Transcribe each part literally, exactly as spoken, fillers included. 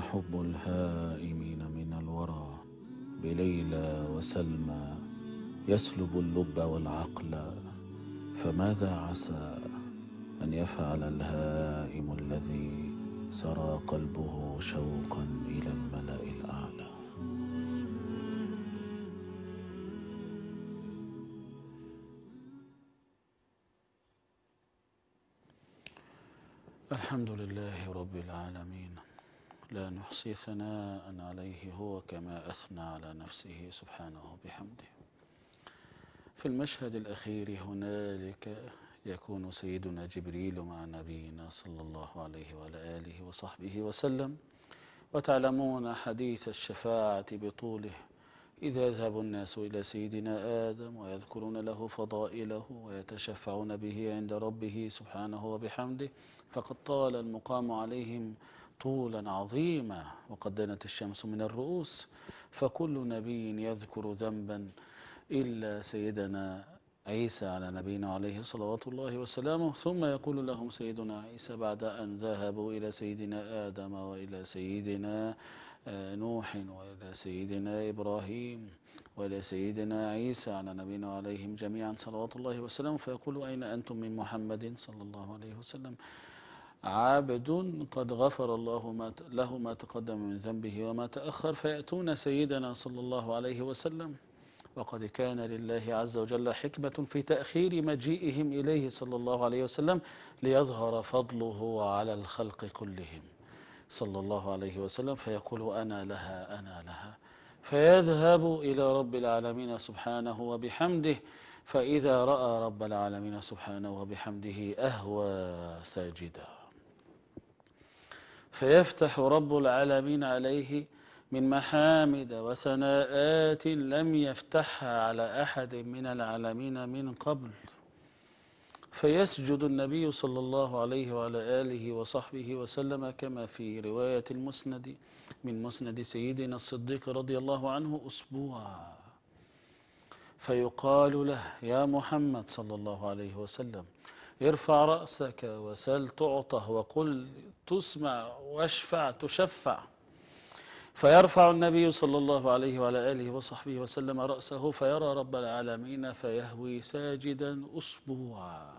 حب الهائمين من الورى بليلى وسلمى يسلب اللب والعقل، فماذا عسى أن يفعل الهائم الذي سرى قلبه شوقا إلى الملأ الأعلى؟ الحمد لله رب العالمين، لا نحصي ثناء عليه هو كما أثنى على نفسه سبحانه بحمده. في المشهد الأخير هنالك يكون سيدنا جبريل مع نبينا صلى الله عليه وعلى آله وصحبه وسلم. وتعلمون حديث الشفاعة بطوله، إذا يذهب الناس إلى سيدنا آدم ويذكرون له فضائله ويتشفعون به عند ربه سبحانه وبحمده، فقد طال المقام عليهم طولا عظيما وقد دنت الشمس من الرؤوس، فكل نبي يذكر ذنبا إلا سيدنا عيسى على نبينا عليه صلوات الله وسلامه. ثم يقول لهم سيدنا عيسى بعد أن ذهبوا إلى سيدنا آدم وإلى سيدنا نوح وإلى سيدنا إبراهيم وإلى سيدنا عيسى على نبينا عليهم جميعا صلوات الله وسلامه، فيقول: أين أنتم من محمد صلى الله عليه وسلم؟ عابد قد غفر الله ما له ما تقدم من ذنبه وما تأخر. فيأتون سيدنا صلى الله عليه وسلم، وقد كان لله عز وجل حكمة في تأخير مجيئهم إليه صلى الله عليه وسلم ليظهر فضله على الخلق كلهم صلى الله عليه وسلم. فيقول: أنا لها أنا لها، فيذهب إلى رب العالمين سبحانه وبحمده، فإذا رأى رب العالمين سبحانه وبحمده أهوى ساجدا، فيفتح رب العالمين عليه من محامد وثناءات لم يفتحها على أحد من العالمين من قبل، فيسجد النبي صلى الله عليه وعلى آله وصحبه وسلم كما في رواية المسند من مسند سيدنا الصديق رضي الله عنه أسبوعا، فيقال له: يا محمد صلى الله عليه وسلم، ارفع رأسك وسل تعطه وقل تسمع واشفع تشفع. فيرفع النبي صلى الله عليه وعلى آله وصحبه وسلم رأسه فيرى رب العالمين فيهوي ساجدا أسبوعا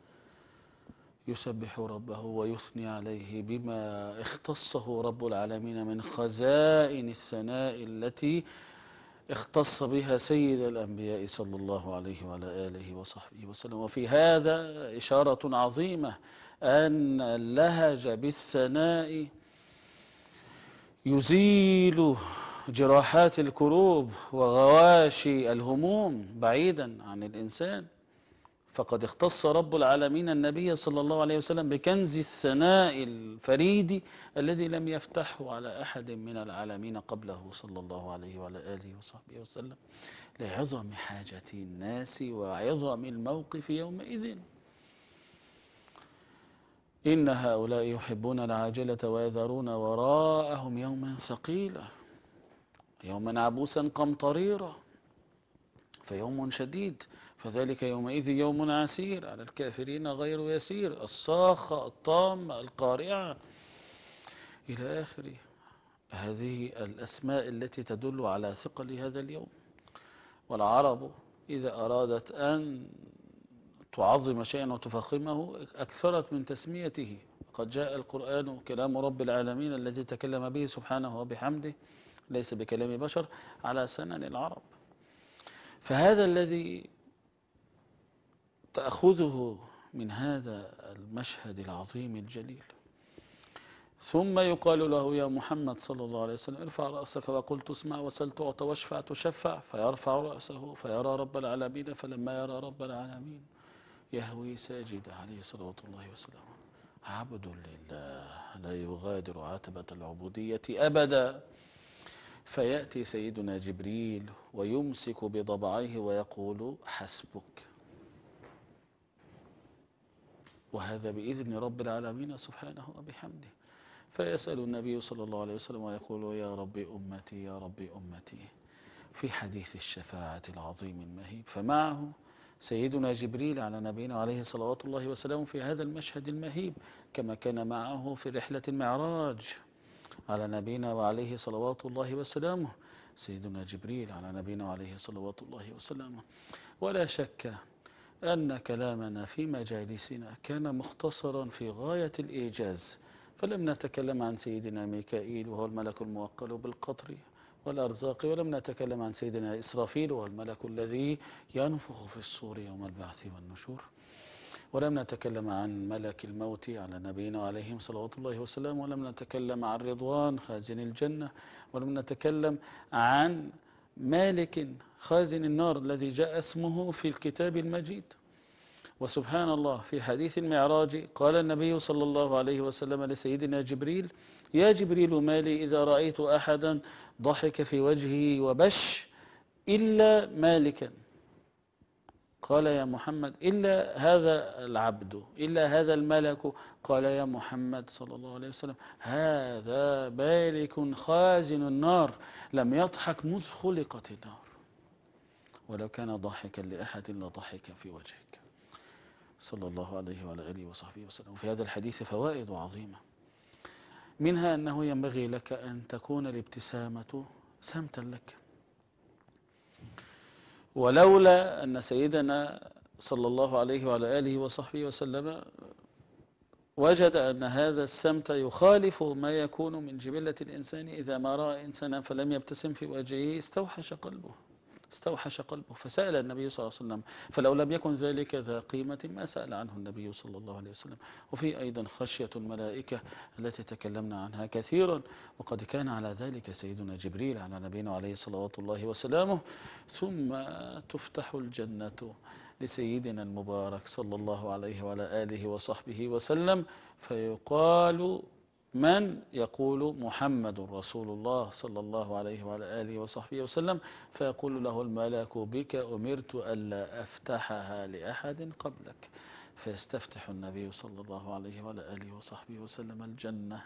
يسبح ربه ويثني عليه بما اختصه رب العالمين من خزائن الثناء التي اختص بها سيد الأنبياء صلى الله عليه وعلى آله وصحبه وسلم. وفي هذا إشارة عظيمة أن اللهج بالثناء يزيل جراحات الكروب وغواشي الهموم بعيدا عن الإنسان، فقد اختص رب العالمين النبي صلى الله عليه وسلم بكنز الثناء الفريد الذي لم يفتحه على أحد من العالمين قبله صلى الله عليه وعلى آله وصحبه وسلم، لعظم حاجة الناس وعظم الموقف يومئذ. إن هؤلاء يحبون العاجلة ويذرون وراءهم يوما ثقيلا، يوما عبوسا قمطريرا، فيوم شديد، فذلك يومئذ يوم عسير على الكافرين غير يسير، الصاخة الطامة القارعة إلى آخره. هذه الأسماء التي تدل على ثقل هذا اليوم. والعرب إذا أرادت أن تعظم شيئا وتفخمه أكثرت من تسميته، قد جاء القرآن كلام رب العالمين الذي تكلم به سبحانه وبحمده ليس بكلام بشر على سنن العرب. فهذا الذي تأخذه من هذا المشهد العظيم الجليل، ثم يقال له: يا محمد صلى الله عليه وسلم، ارفع رأسك وقل تسمع وسل تعطى واشفع تشفع. فيرفع رأسه فيرى رب العالمين، فلما يرى رب العالمين يهوي ساجدا عليه صلوات الله وسلامه، عبد لله لا يغادر عتبة العبودية أبدا. فيأتي سيدنا جبريل ويمسك بضبعيه ويقول: حسبك. وهذا بإذن رب العالمين سبحانه وبحمده. فيسأل النبي صلى الله عليه وسلم ويقول: يا رب أمتي يا رب أمتي، في حديث الشفاعة العظيم المهيب. فمعه سيدنا جبريل على نبينا عليه صلوات الله وسلامه في هذا المشهد المهيب، كما كان معه في رحلة المعراج على نبينا وعليه صلوات الله وسلامه، سيدنا جبريل على نبينا وعليه صلوات الله وسلامه. ولا شك أن كلامنا في مجالسنا كان مختصرا في غاية الإيجاز، فلم نتكلم عن سيدنا ميكائيل وهو الملك الموكل بالقطر والأرزاق، ولم نتكلم عن سيدنا إسرافيل وهو الملك الذي ينفخ في الصور يوم البعث والنشور، ولم نتكلم عن ملك الموت على نبينا وعليهم صلوات الله وسلامه، ولم نتكلم عن رضوان خازن الجنة، ولم نتكلم عن مالك خازن النار الذي جاء اسمه في الكتاب المجيد. وسبحان الله، في حديث المعراج قال النبي صلى الله عليه وسلم لسيدنا جبريل: يا جبريل، ما لي إذا رأيت أحدا ضحك في وجهه وبش إلا مالكا؟ قال: يا محمد، إلا هذا العبد، إلا هذا الملك. قال: يا محمد صلى الله عليه وسلم، هذا مالك خازن النار لم يضحك مذ خلقت النار، ولو كان ضاحكا لأحد لضحك في وجهك، صلى الله عليه وعلى آله وصحبه وسلم. وفي هذا الحديث فوائد عظيمة، منها أنه ينبغي لك أن تكون الابتسامة سمتا لك، ولولا أن سيدنا صلى الله عليه وعلى آله وصحبه وسلم وجد أن هذا السمت يخالف ما يكون من جبلة الإنسان، إذا ما رأى إنسانا فلم يبتسم في وجهه استوحش قلبه استوحش قلبه فسأل النبي صلى الله عليه وسلم، فلو لم يكن ذلك ذا قيمة ما سأل عنه النبي صلى الله عليه وسلم. وفي أيضا خشية الملائكة التي تكلمنا عنها كثيرا، وقد كان على ذلك سيدنا جبريل على نبينا عليه صلوات الله وسلامه. ثم تفتح الجنة لسيدنا المبارك صلى الله عليه وعلى آله وصحبه وسلم، فيقال: من؟ يقول: محمد رسول الله صلى الله عليه وعلى آله وصحبه وسلم، فيقول له الملك: بك أمرت ألا أفتحها لأحد قبلك، فيستفتح النبي صلى الله عليه وعلى آله وصحبه وسلم الجنة،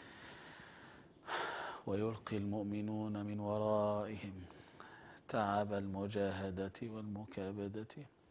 ويلقي المؤمنون من ورائهم تعب المجاهدة والمكابدة،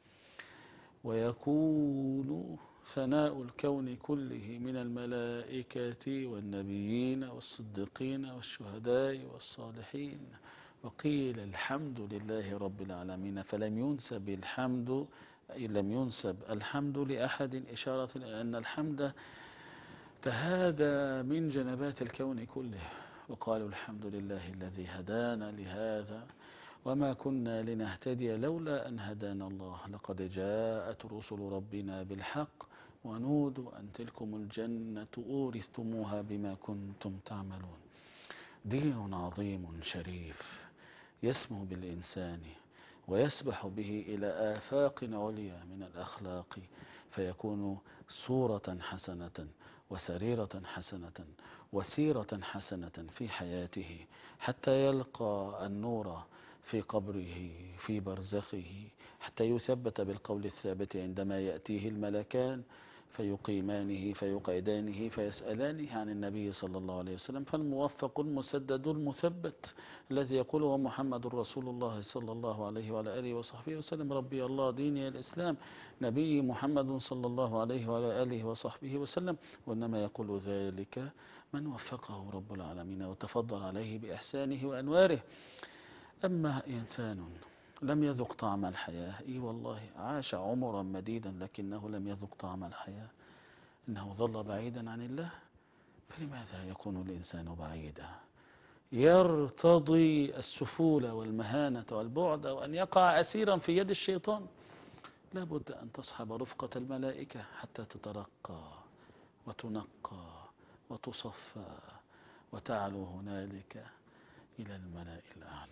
ويكون ثناء الكون كله من الملائكة والنبيين والصديقين والشهداء والصالحين. وقيل: الحمد لله رب العالمين، فلم ينسب الحمد لم ينسب الحمد لأحد، إشارة إلى أن الحمد تهادى من جنبات الكون كله. وقالوا: الحمد لله الذي هدانا لهذا وما كنا لنهتدي لولا أن هدانا الله، لقد جاءت رسل ربنا بالحق ونودوا أن تلكم الجنة أورثتموها بما كنتم تعملون. دين عظيم شريف يسمو بالإنسان ويسبح به إلى آفاق عليا من الأخلاق، فيكون صورة حسنة وسريرة حسنة وسيرة حسنة في حياته، حتى يلقى النور في قبره في برزخه، حتى يثبت بالقول الثابت عندما يأتيه الملكان فيقيمانه فيقعدانه فيسألانه عن النبي صلى الله عليه وسلم، فالموفق المسدد المثبت الذي يقول: هو محمد رسول الله صلى الله عليه وعلى آله وصحبه وسلم، ربي الله ديني الإسلام، نبي محمد صلى الله عليه وعلى آله وصحبه وسلم. وإنما يقول ذلك من وفقه رب العالمين وتفضل عليه بإحسانه وأنواره. أما إنسان لم يذق طعم الحياة، إي والله عاش عمرا مديدا لكنه لم يذق طعم الحياة، إنه ظل بعيدا عن الله، فلماذا يكون الإنسان بعيدا؟ يرتضي السفولة والمهانة والبعد وأن يقع أسيرا في يد الشيطان. لا بد أن تصحب رفقة الملائكة حتى تترقى وتنقى وتصفى وتعلو هنالك إلى الملأ الأعلى.